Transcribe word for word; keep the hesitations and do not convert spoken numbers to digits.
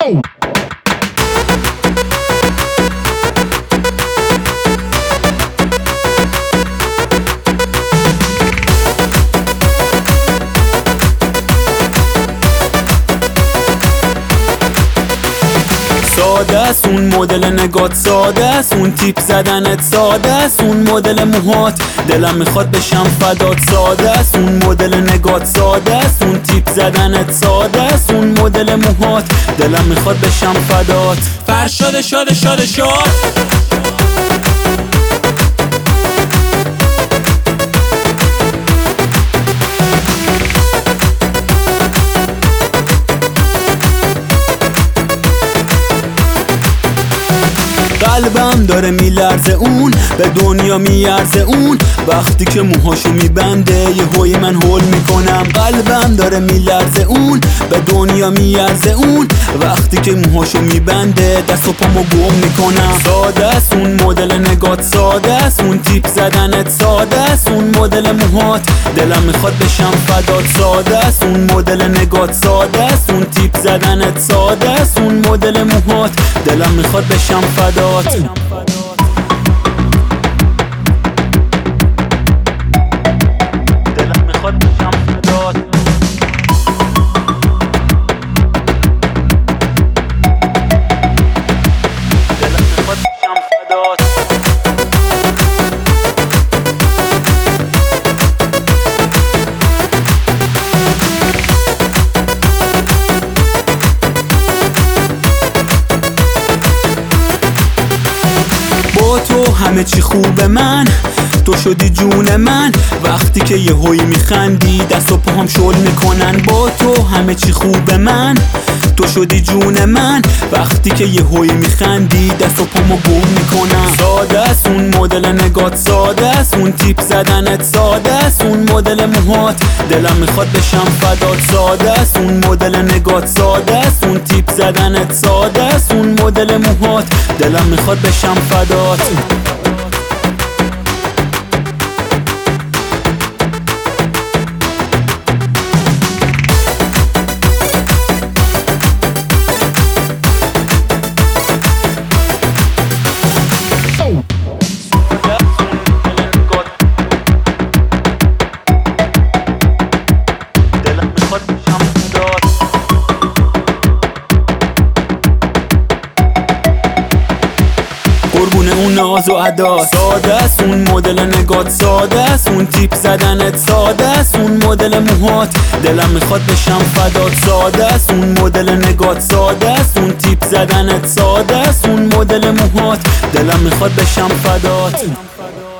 ساده است اون مدل نگات، ساده است اون تیپ زدنت، ساده است اون مدل موهات، دلم میخواد بشم فدات. ساده است اون مدل نگات، ساده است اون تیپ زدنت، ساده است اون مدل موهات، دلم میخواد بشم فدات. فرشاد شاد شاد شاد قلبم داره میلرزه اون، به دنیا میارزه اون، وقتی که موهاشو میبنده یه هوی من هول میکنم. قلبم داره میلرزه اون، به دنیا میارزه اون، وقتی که موهاشو میبنده دست و پامو گم میکنم. ساده است اون مدل نگات، ساده است اون تیپ زدنت، ساده است اون مدل موهات، دلم میخواد بشم فدات. ساده است اون مدل نگات، ساده است اون تیپ زدنت، ساده است اون مدل موهات، دلم میخواد بشم فدات. دلم میخواد بشم فدات. دلم میخواد بشم فدات. با تو همه چی خوبه من، تو شدی جون من، وقتی که یه هوی میخندی دست و پاهم شل میکنن. با تو همه چی خوبه من، تو شدی جون من، وقتی که یه هوی میخندی دست و پامو گم میکنم. ساده است اون مدل نگات، ساده است اون تیپ زدنت، ساده است اون مدل موهات، دلم میخواد بشم فدات. ساده است اون مدل نگات، ساده است اون تیپ زدنت، ساده است اون مدل موهات، دلم میخواد بشم فدات. قربون اون ناز و ادا، ساده است اون مدل نگات، ساده است اون تیپ زدنت، ساده است اون مدل موهات، دلم میخواد بشم فدات. ساده است اون مدل نگات، ساده است اون تیپ زدنت، ساده است اون مدل موهات، دلم میخواد بشم فدات.